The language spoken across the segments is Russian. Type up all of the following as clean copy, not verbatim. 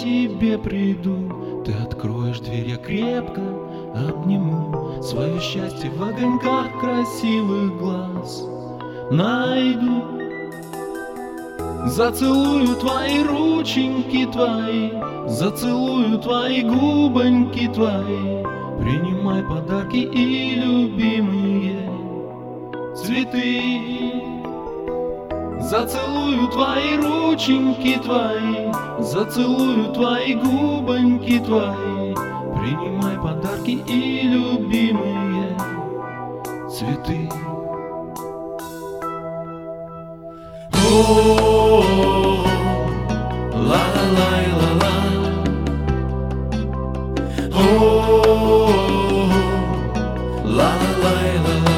тебе приду. Ты откроешь дверь, я крепко обниму. Свое счастье в огоньках красивых глаз найду. Зацелую твои рученьки твои, зацелую твои губоньки твои. Принимай подарки и любимые цветы. Зацелую твои рученьки твои, зацелую твои губоньки твои. Принимай подарки и любимые цветы. О, ла-ла-лай-ла-ла. О, ла-ла-лай-ла-ла.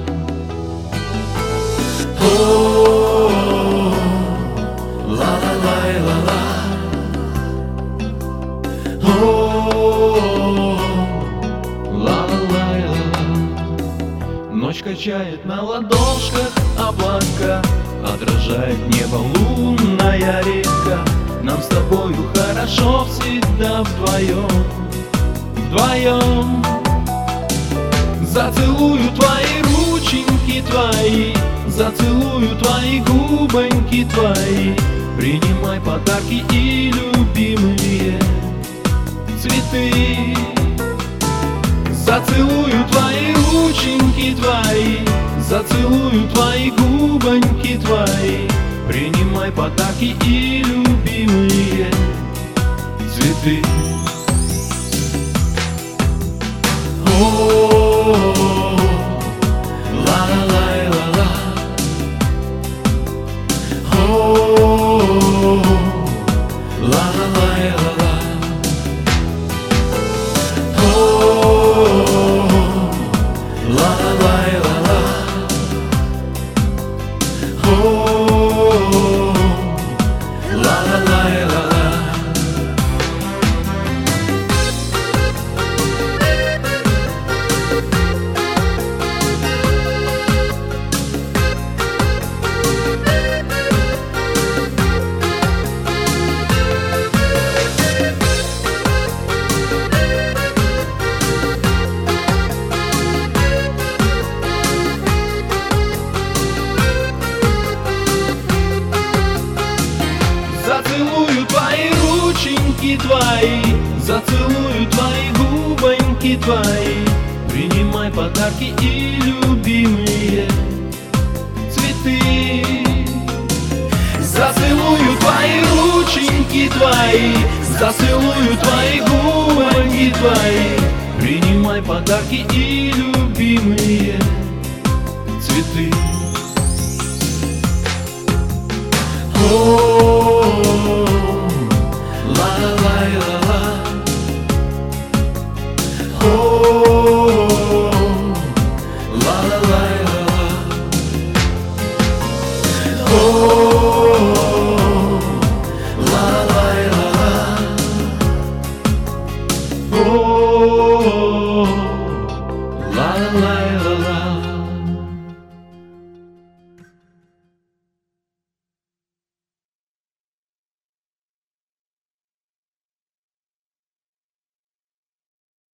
О, ла-ла-лай-ла-ла. О, ла-ла-лай-ла-ла. Ночь качает на ладошках облака, отражает небо лунная река. Нам с тобою хорошо всегда вдвоем, вдвоем. Зацелую твои рученьки твои, зацелую твои губоньки твои. Принимай подарки и любимые цветы. Зацелую твои рученьки твои, зацелую твои губоньки твои. Принимай подарки и любимые цветы. О, ла-ла-лай-ла-ла. О, ла-ла-лай-ла-ла. О, ла-ла-лай-ла-ла. О, ла-ла-лай-ла-ла. Зацелую твои рученьки твои, зацелую твои губоньки твои. Принимай подарки и любимые цветы. Зацелую твои рученьки твои, зацелую твои губоньки твои. Принимай подарки и любимые цветы. О, ла-ла-лай-ла-ла. О, ла-ла-лай-ла-ла. О, ла-ла-лай-ла-ла. О, ла-ла-лай-ла-ла.